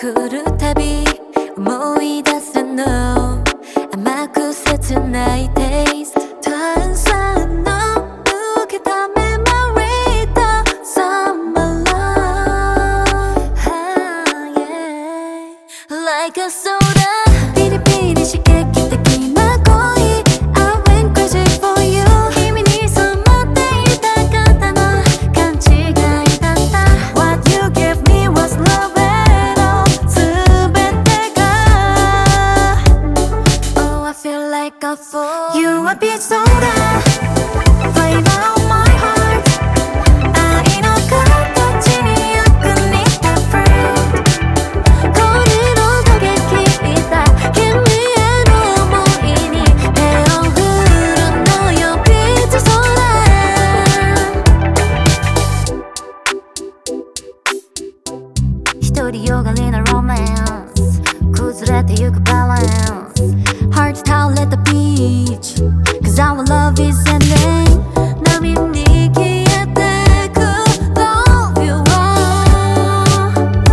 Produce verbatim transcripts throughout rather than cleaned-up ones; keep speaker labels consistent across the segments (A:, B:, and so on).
A: 来るたび思い出すの甘く切ないテイスト炭酸の抜けたメモリーと Summer love、yeah、Like a soda ピリピリ刺激的な恋 I went crazy for you 君に染まっていた方の勘違いだった What you gave me was love at all 全てが Oh I feel like a fool You a bit soda Flavor of my heart 愛の形によく似た fruit これの過激だ君への想いに手を振るのよ Beach soda 独りよがりなロマンス崩れてゆくバランス Heart towel at the beach Cause our love is ending 波に消えてく Love you all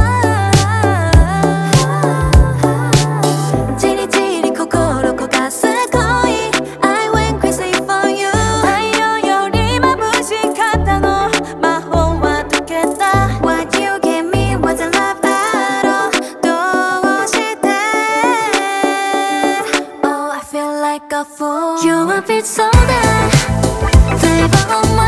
A: じりじり心焦がす恋 I went crazy for you 太陽より眩しかったの魔法は解けた What you gave me wasn't love at all どうして Oh I feel like a fool You a bit soda Flavor of my